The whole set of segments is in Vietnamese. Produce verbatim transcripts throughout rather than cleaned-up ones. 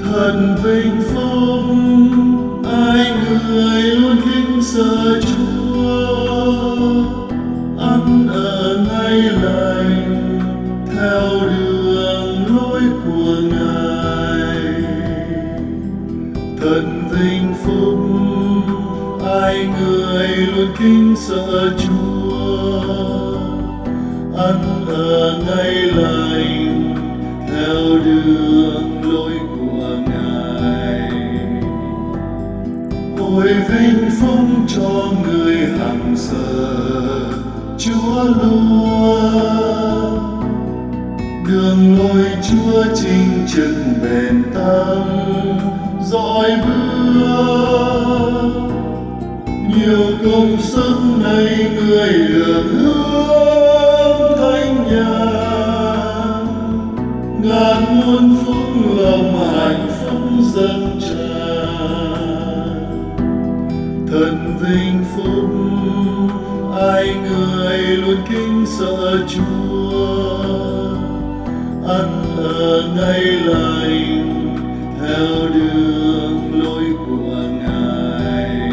Thật vinh phúc ai người luôn kính sợ Chúa, ăn ở ngay lành theo đường lối của Ngài. Thật vinh phúc ai người luôn kính sợ Chúa, ăn ở ngay lành theo đường lối của Ngài. Ôi vinh phúc cho người hằng sợ Chúa luôn, đường lối Chúa chính trực bền tâm dõi bước. Nhiều công sức này người được hướng thánh nhàn, ngàn muôn phúc lòng hạnh phúc dâng tràn. Thần vinh phúc ai người luôn kính sợ Chúa, ăn ở ngay lành theo đường lối của Ngài.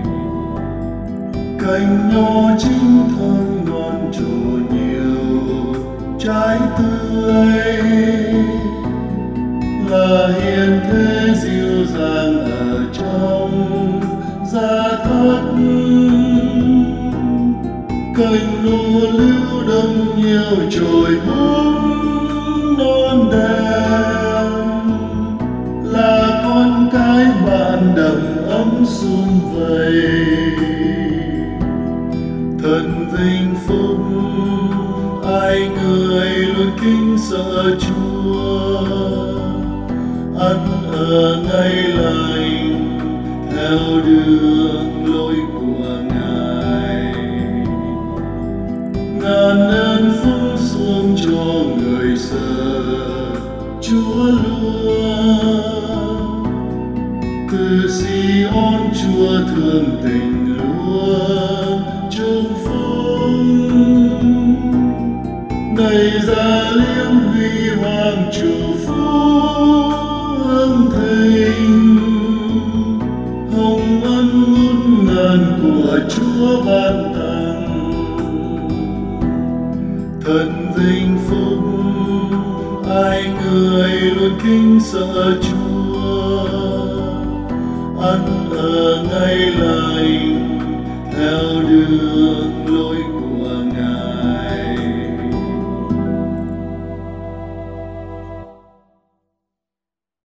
Cành nho chín thơm ngon trổ nhiều trái tươi, là hiền thế dịu dàng ở trong gia thất. Cành lúa lưu đông nhiều trồi bún non đẹp, là con cái bạn đầm ấm sum vầy. Thần vinh phúc ai người luôn kính sợ Chúa, ăn ở ngay lành theo đường lối của Ngài. Ngàn ơn phúc xuống cho người sợ Chúa luôn, từ Sion Chúa thương tình luôn chúc phúc. Đầy ra liêm huy hoàng chủ phúc hưng thịnh, hồng ân ngút ngàn của Chúa ban tặng. Thần vinh phúc ai người luôn kính sợ Chúa, ăn ở ngay lành theo đường